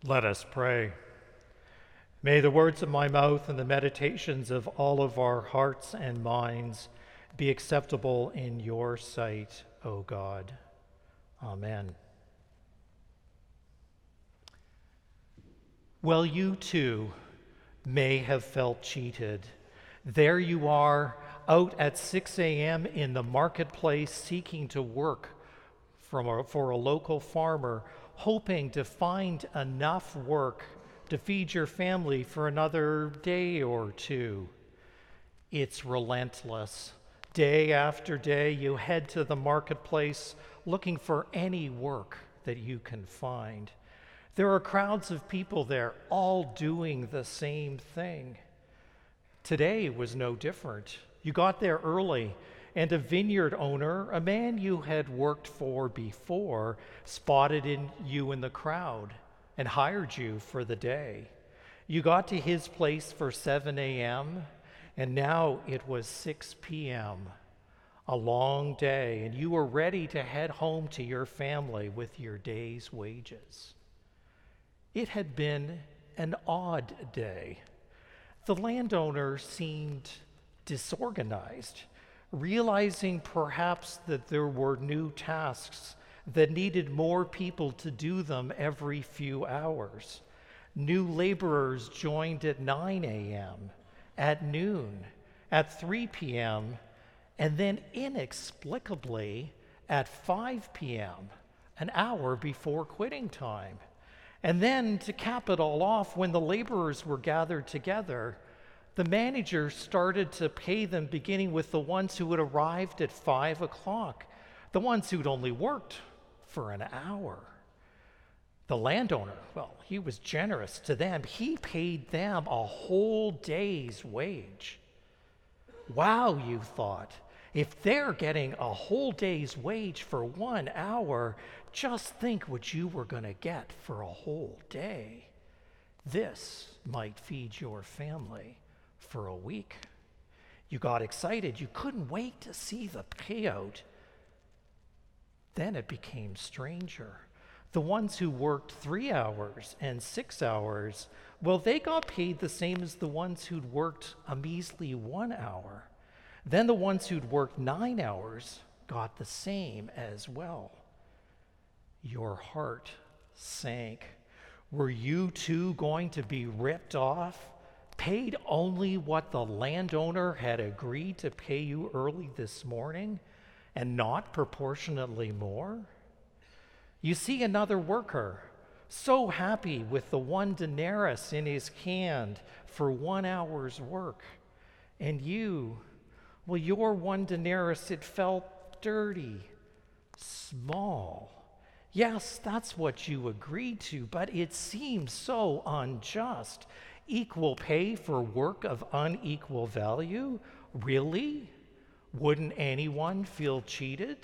Let us pray. May the words of my mouth and the meditations of all of our hearts and minds be acceptable in your sight, O God. Amen. Well, you too may have felt cheated. There you are, out at 6 a.m. in the marketplace seeking to work for a local farmer, hoping to find enough work to feed your family for another day or two. It's relentless. Day after day, you head to the marketplace looking for any work that you can find. There are crowds of people there, all doing the same thing. Today was no different. You got there early, and a vineyard owner, a man you had worked for before, spotted you in the crowd and hired you for the day. You got to his place for 7 a.m., and now it was 6 p.m., a long day, and you were ready to head home to your family with your day's wages. It had been an odd day. The landowner seemed disorganized, realizing perhaps that there were new tasks that needed more people to do them every few hours. New laborers joined at 9 a.m., at noon, at 3 p.m., and then inexplicably at 5 p.m., an hour before quitting time. And then, to cap it all off, when the laborers were gathered together, the manager started to pay them beginning with the ones who had arrived at 5 o'clock, the ones who'd only worked for an hour. The landowner, well, he was generous to them. He paid them a whole day's wage. Wow, you thought, if they're getting a whole day's wage for 1 hour, just think what you were going to get for a whole day. This might feed your family for a week. You got excited. You couldn't wait to see the payout. Then it became stranger. The ones who worked 3 hours and 6 hours, well, they got paid the same as the ones who'd worked a measly 1 hour. Then the ones who'd worked 9 hours got the same as well. Your heart sank. Were you too going to be ripped off, paid only what the landowner had agreed to pay you early this morning, and not proportionately more? You see another worker, so happy with the 1 denarius in his hand for 1 hour's work. And you, well, your 1 denarius, it felt dirty, small. Yes, that's what you agreed to, but it seems so unjust. Equal pay for work of unequal value? Really? Wouldn't anyone feel cheated?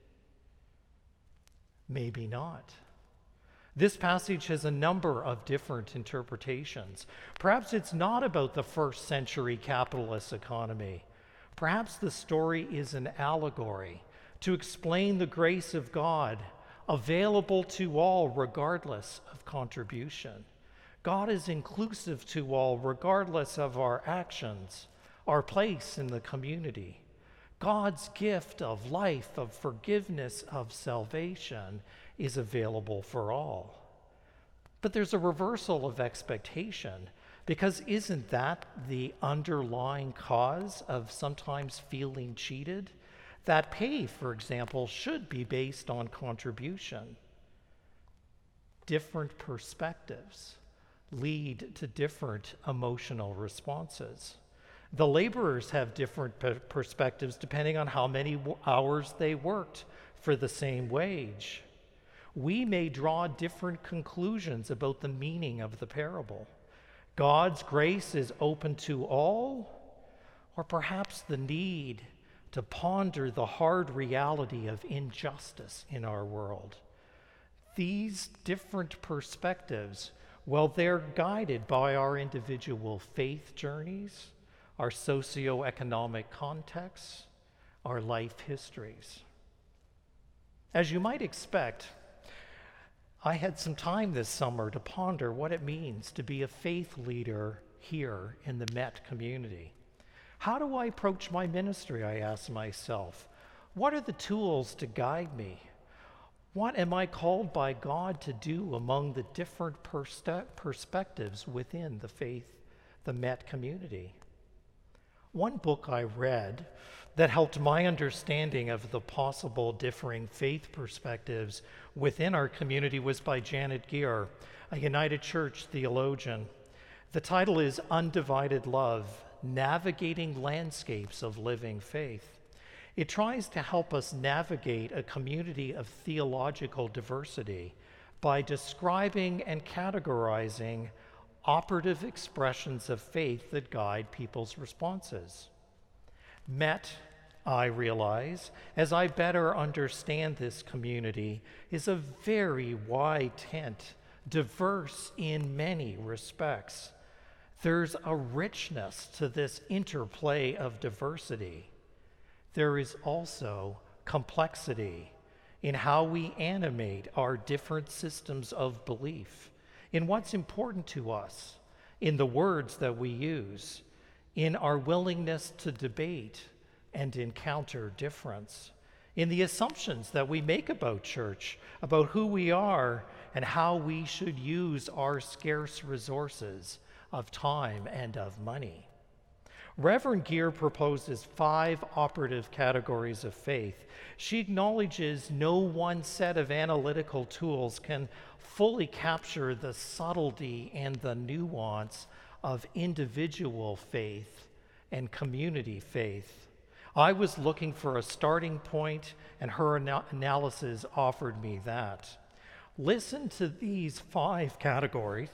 Maybe not. This passage has a number of different interpretations. Perhaps it's not about the first century capitalist economy. Perhaps the story is an allegory to explain the grace of God available to all regardless of contribution. God is inclusive to all regardless of our actions, our place in the community. God's gift of life, of forgiveness, of salvation is available for all. But there's a reversal of expectation, because isn't that the underlying cause of sometimes feeling cheated? That pay, for example, should be based on contribution. Different perspectives lead to different emotional responses. The laborers have different perspectives depending on how many hours they worked for the same wage. We may draw different conclusions about the meaning of the parable. God's grace is open to all, or perhaps the need to ponder the hard reality of injustice in our world. These different perspectives, well, they're guided by our individual faith journeys, our socioeconomic contexts, our life histories. As you might expect, I had some time this summer to ponder what it means to be a faith leader here in the Met community. How do I approach my ministry, I asked myself. What are the tools to guide me? What am I called by God to do among the different perspectives within the Met community? One book I read that helped my understanding of the possible differing faith perspectives within our community was by Janet Geer, a United Church theologian. The title is Undivided Love: Navigating Landscapes of Living Faith. It tries to help us navigate a community of theological diversity by describing and categorizing operative expressions of faith that guide people's responses. Met, I realize, as I better understand this community, is a very wide tent, diverse in many respects. There's a richness to this interplay of diversity. There is also complexity in how we animate our different systems of belief, in what's important to us, in the words that we use, in our willingness to debate and encounter difference, in the assumptions that we make about church, about who we are and how we should use our scarce resources of time and of money. Reverend Geer proposes 5 operative categories of faith. She acknowledges no one set of analytical tools can fully capture the subtlety and the nuance of individual faith and community faith. I was looking for a starting point, and her analysis offered me that. Listen to these 5 categories.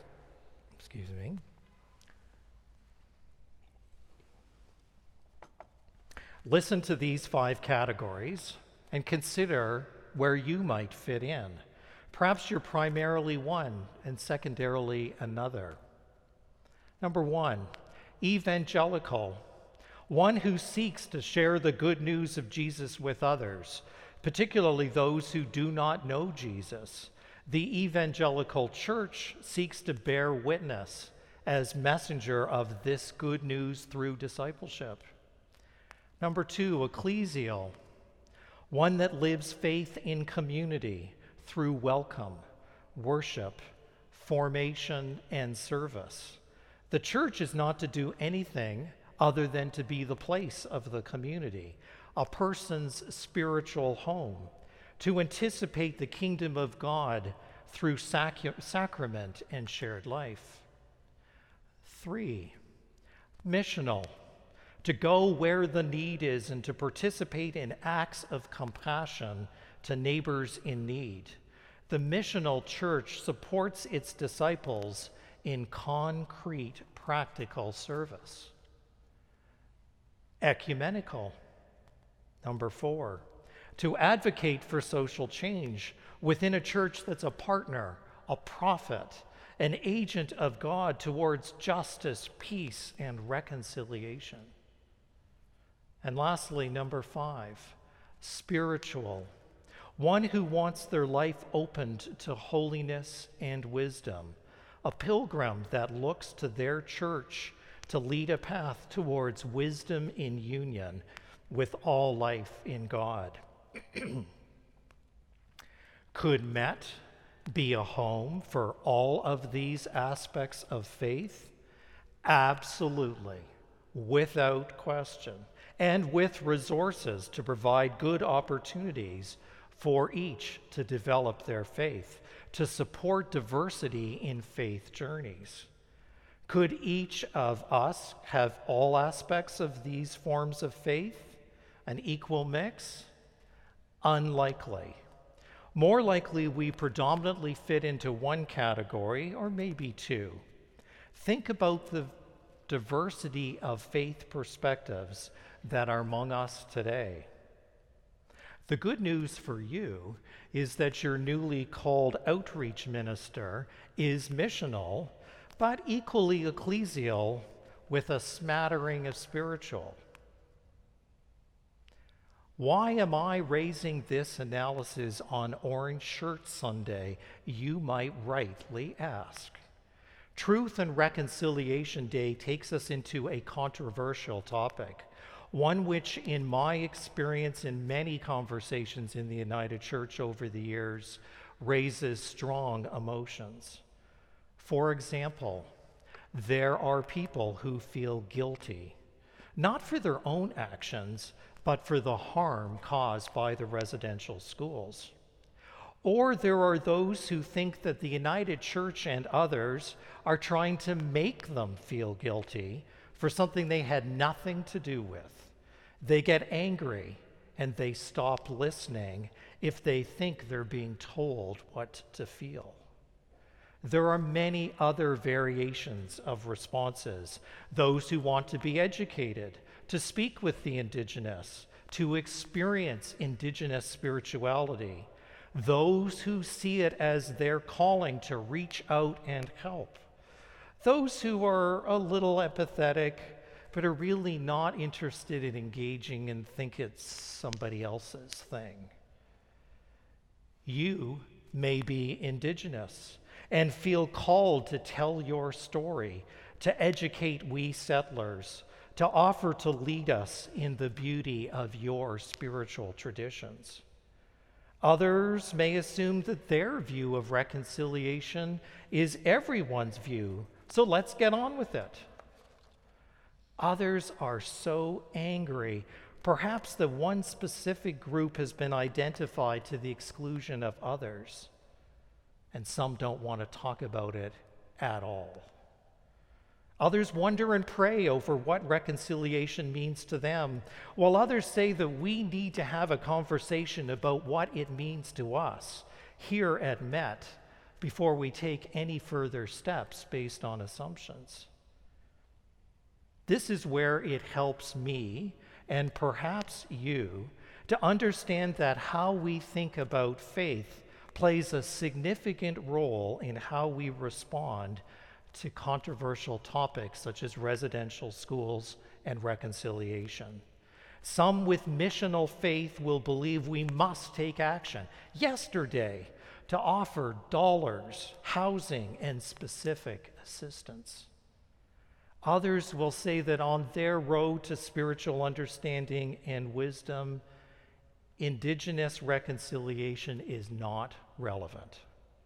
Listen to these 5 categories and consider where you might fit in. Perhaps you're primarily one and secondarily another. Number 1, evangelical, one who seeks to share the good news of Jesus with others, particularly those who do not know Jesus. The evangelical church seeks to bear witness as messenger of this good news through discipleship. Number 2, ecclesial, one that lives faith in community through welcome, worship, formation, and service. The church is not to do anything other than to be the place of the community, a person's spiritual home, to anticipate the kingdom of God through sacrament and shared life. 3, missional, to go where the need is and to participate in acts of compassion to neighbors in need. The missional church supports its disciples in concrete, practical service. Ecumenical, number 4, to advocate for social change within a church that's a partner, a prophet, an agent of God towards justice, peace, and reconciliation. And lastly, number 5, spiritual, one who wants their life opened to holiness and wisdom, a pilgrim that looks to their church to lead a path towards wisdom in union with all life in God. Could Met be a home for all of these aspects of faith? Absolutely, without question, and with resources to provide good opportunities for each to develop their faith, to support diversity in faith journeys. Could each of us have all aspects of these forms of faith, an equal mix? Unlikely. More likely, we predominantly fit into one category or maybe 2. Think about the diversity of faith perspectives that are among us today. The good news for you is that your newly called outreach minister is missional, but equally ecclesial with a smattering of spiritual. Why am I raising this analysis on Orange Shirt Sunday, you might rightly ask? Truth and Reconciliation Day takes us into a controversial topic, one which, in my experience in many conversations in the United Church over the years, raises strong emotions. For example, there are people who feel guilty, not for their own actions, but for the harm caused by the residential schools. Or there are those who think that the United Church and others are trying to make them feel guilty for something they had nothing to do with. They get angry and they stop listening if they think they're being told what to feel. There are many other variations of responses. Those who want to be educated, to speak with the Indigenous, to experience Indigenous spirituality. Those who see it as their calling to reach out and help. Those who are a little apathetic, but are really not interested in engaging and think it's somebody else's thing. You may be Indigenous and feel called to tell your story, to educate we settlers, to offer to lead us in the beauty of your spiritual traditions. Others may assume that their view of reconciliation is everyone's view, so let's get on with it. Others are so angry, perhaps that one specific group has been identified to the exclusion of others, and some don't want to talk about it at all. Others wonder and pray over what reconciliation means to them, while others say that we need to have a conversation about what it means to us here at Met before we take any further steps based on assumptions. This is where it helps me, and perhaps you, to understand that how we think about faith plays a significant role in how we respond to controversial topics such as residential schools and reconciliation. Some with missional faith will believe we must take action yesterday to offer dollars, housing, and specific assistance. Others will say that on their road to spiritual understanding and wisdom, Indigenous reconciliation is not relevant.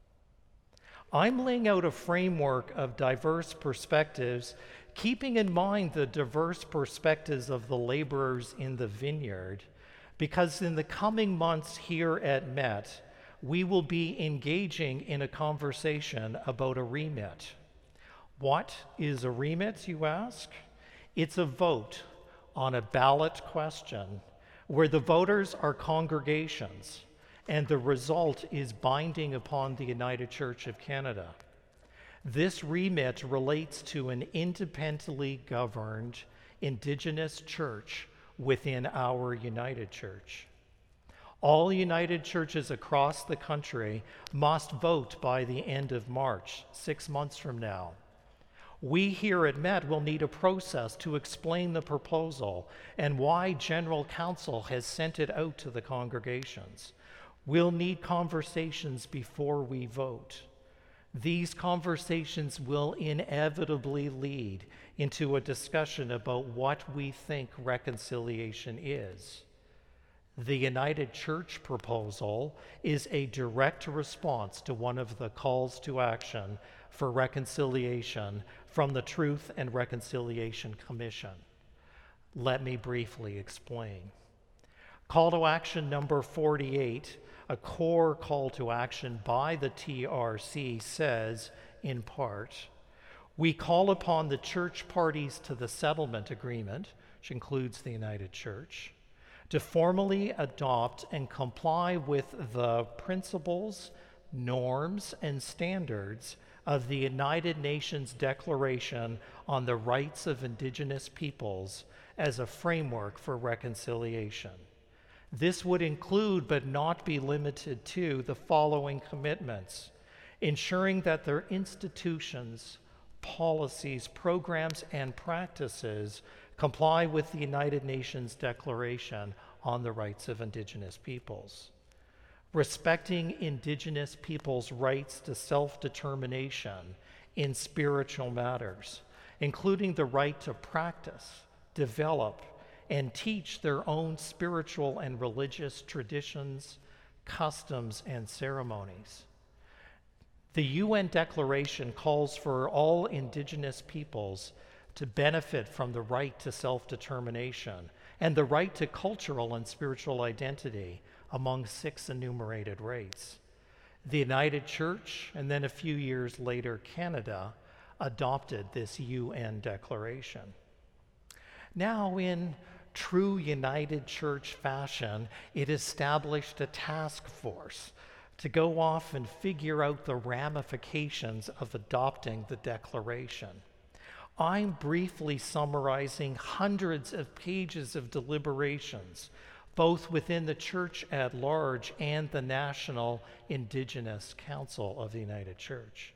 I'm laying out a framework of diverse perspectives, keeping in mind the diverse perspectives of the laborers in the vineyard, because in the coming months here at Met, we will be engaging in a conversation about a remit. What is a remit, you ask? It's a vote on a ballot question where the voters are congregations, and the result is binding upon the United Church of Canada. This remit relates to an independently governed Indigenous church within our United Church. All United Churches across the country must vote by the end of March, 6 months from now. We here at Met will need a process to explain the proposal and why General Council has sent it out to the congregations. We'll need conversations before we vote. These conversations will inevitably lead into a discussion about what we think reconciliation is. The United Church proposal is a direct response to one of the calls to action for reconciliation from the Truth and Reconciliation Commission. Let me briefly explain. Call to action number 48, a core call to action by the TRC, says, in part, we call upon the church parties to the settlement agreement, which includes the United Church, to formally adopt and comply with the principles, norms, and standards of the United Nations Declaration on the Rights of Indigenous Peoples as a framework for reconciliation. This would include, but not be limited to, the following commitments: ensuring that their institutions, policies, programs, and practices comply with the United Nations Declaration on the rights of Indigenous peoples. Respecting Indigenous peoples' rights to self-determination in spiritual matters, including the right to practice, develop, and teach their own spiritual and religious traditions, customs, and ceremonies. The UN Declaration calls for all Indigenous peoples to benefit from the right to self-determination and the right to cultural and spiritual identity among 6 enumerated rights. The United Church, and then a few years later Canada, adopted this UN declaration. Now, in true United Church fashion, it established a task force to go off and figure out the ramifications of adopting the declaration. I'm briefly summarizing hundreds of pages of deliberations, both within the church at large and the National Indigenous Council of the United Church.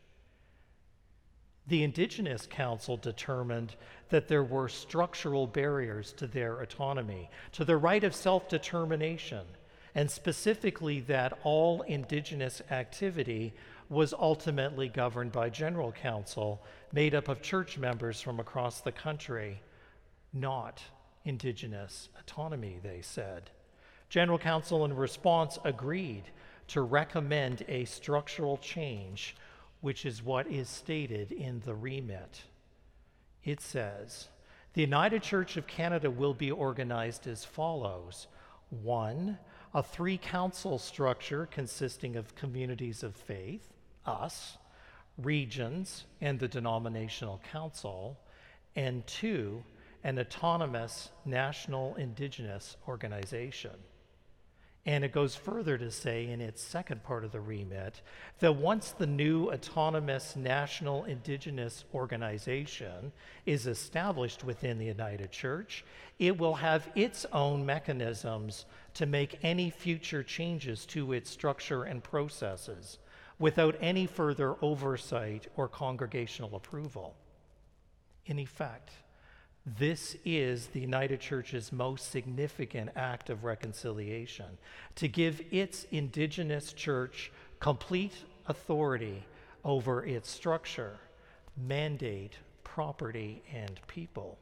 The Indigenous Council determined that there were structural barriers to their autonomy, to their right of self-determination, and specifically that all Indigenous activity was ultimately governed by General Council, made up of church members from across the country, not Indigenous autonomy, they said. General Council, in response, agreed to recommend a structural change, which is what is stated in the remit. It says, the United Church of Canada will be organized as follows. 1, a 3-council structure consisting of communities of faith, us, regions, and the denominational council, and 2, an autonomous national Indigenous organization. And it goes further to say in its second part of the remit that once the new autonomous national Indigenous organization is established within the United Church, it will have its own mechanisms to make any future changes to its structure and processes without any further oversight or congregational approval. In effect, this is the United Church's most significant act of reconciliation, to give its Indigenous church complete authority over its structure, mandate, property, and people.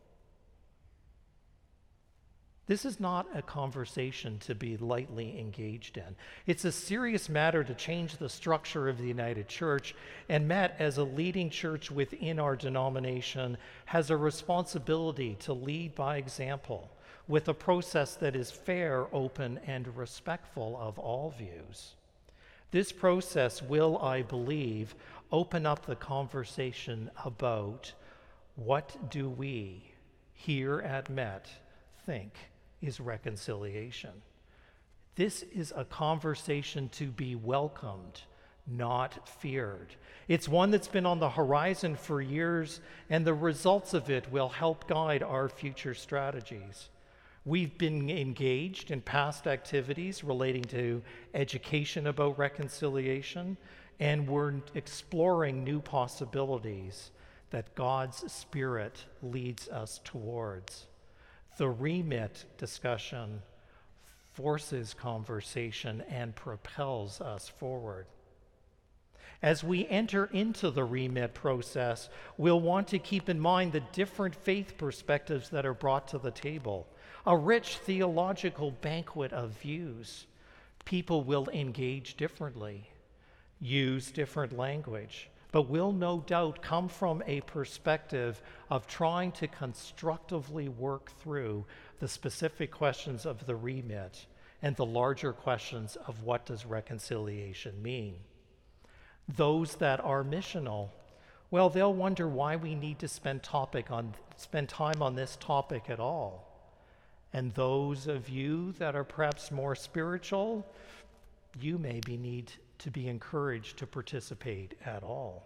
This is not a conversation to be lightly engaged in. It's a serious matter to change the structure of the United Church, and Met, as a leading church within our denomination, has a responsibility to lead by example with a process that is fair, open, and respectful of all views. This process will, I believe, open up the conversation about what do we here at Met think is reconciliation. This is a conversation to be welcomed, not feared. It's one that's been on the horizon for years, and the results of it will help guide our future strategies. We've been engaged in past activities relating to education about reconciliation, and we're exploring new possibilities that God's Spirit leads us towards. The remit discussion forces conversation and propels us forward. As we enter into the remit process, we'll want to keep in mind the different faith perspectives that are brought to the table, a rich theological banquet of views. People will engage differently, use different language, but will no doubt come from a perspective of trying to constructively work through the specific questions of the remit and the larger questions of what does reconciliation mean. Those that are missional, well, they'll wonder why we need to spend time on this topic at all. And those of you that are perhaps more spiritual, you maybe need to be encouraged to participate at all.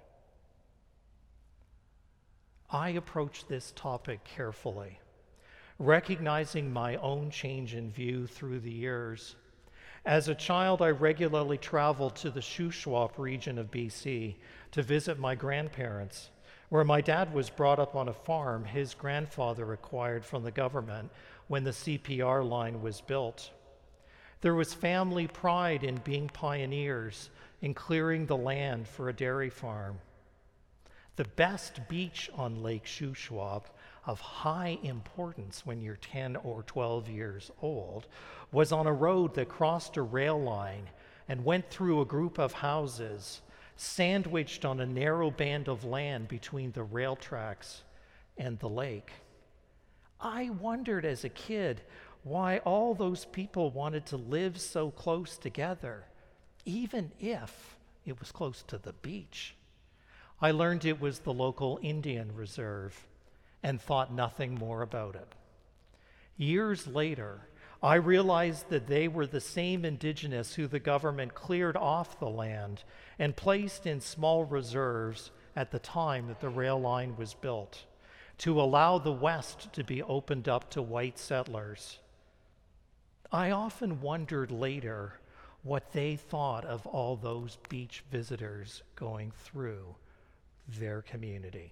I approach this topic carefully, recognizing my own change in view through the years. As a child, I regularly traveled to the Shuswap region of BC to visit my grandparents. Where my dad was brought up on a farm his grandfather acquired from the government when the CPR line was built. There was family pride in being pioneers in clearing the land for a dairy farm. The best beach on Lake Shuswap, of high importance when you're 10 or 12 years old, was on a road that crossed a rail line and went through a group of houses, sandwiched on a narrow band of land between the rail tracks and the lake. I wondered as a kid why all those people wanted to live so close together, even if it was close to the beach. I learned it was the local Indian reserve and thought nothing more about it. Years later, I realized that they were the same indigenous who the government cleared off the land and placed in small reserves at the time that the rail line was built to allow the West to be opened up to white settlers. I often wondered later what they thought of all those beach visitors going through their community.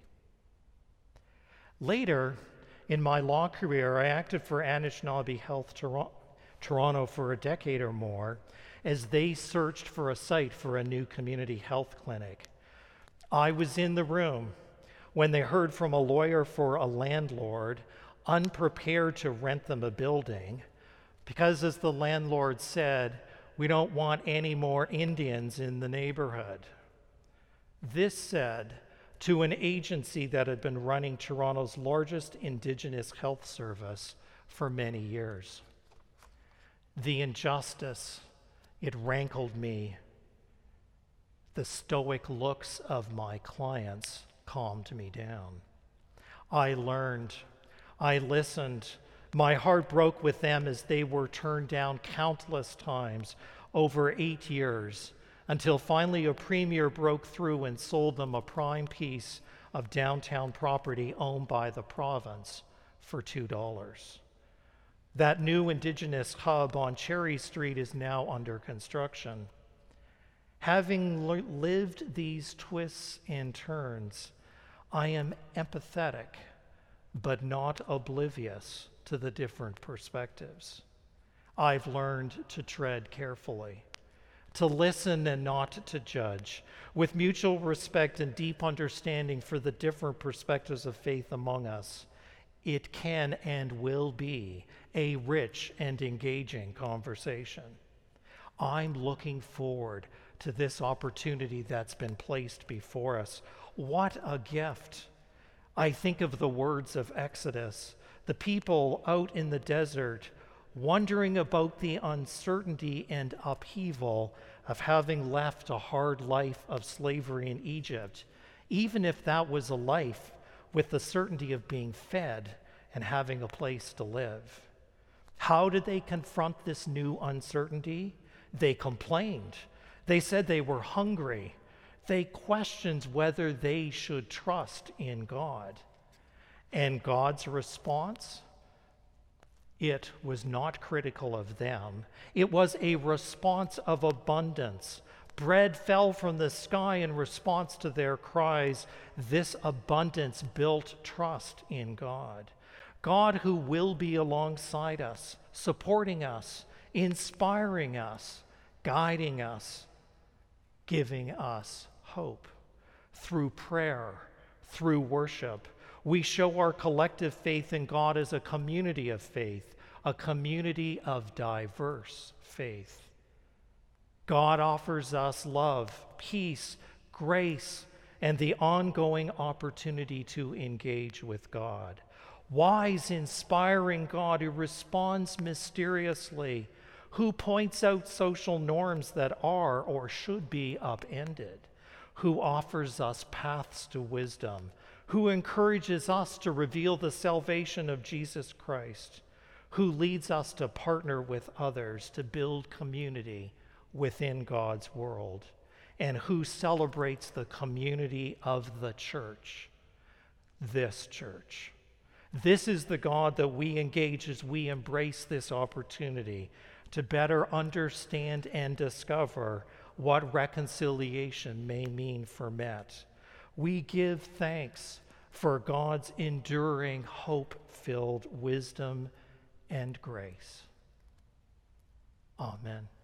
Later, in my law career, I acted for Anishinaabe Health Toronto for a decade or more as they searched for a site for a new community health clinic. I was in the room when they heard from a lawyer for a landlord unprepared to rent them a building because, as the landlord said, we don't want any more Indians in the neighborhood. This said to an agency that had been running Toronto's largest Indigenous health service for many years. The injustice, it rankled me. The stoic looks of my clients calmed me down. I learned, I listened. My heart broke with them as they were turned down countless times over 8 years, until finally a premier broke through and sold them a prime piece of downtown property owned by the province for $2. That new Indigenous hub on Cherry Street is now under construction. Having lived these twists and turns, I am empathetic, but not oblivious to the different perspectives. I've learned to tread carefully, to listen and not to judge, with mutual respect and deep understanding for the different perspectives of faith among us. It can and will be a rich and engaging conversation. I'm looking forward to this opportunity that's been placed before us. What a gift. I think of the words of Exodus, the people out in the desert wondering about the uncertainty and upheaval of having left a hard life of slavery in Egypt, even if that was a life with the certainty of being fed and having a place to live. How did they confront this new uncertainty? They complained. They said they were hungry. They questioned whether they should trust in God. And God's response? It was not critical of them. It was a response of abundance. Bread fell from the sky in response to their cries. This abundance built trust in God. God who will be alongside us, supporting us, inspiring us, guiding us, giving us hope. Through prayer, through worship, we show our collective faith in God as a community of faith, a community of diverse faith. God offers us love, peace, grace, and the ongoing opportunity to engage with God. Wise, inspiring God who responds mysteriously, who points out social norms that are or should be upended, who offers us paths to wisdom, who encourages us to reveal the salvation of Jesus Christ, who leads us to partner with others to build community within God's world, and who celebrates the community of the church, this church. This is the God that we engage as we embrace this opportunity to better understand and discover what reconciliation may mean for Met. We give thanks for God's enduring, hope-filled wisdom and grace. Amen.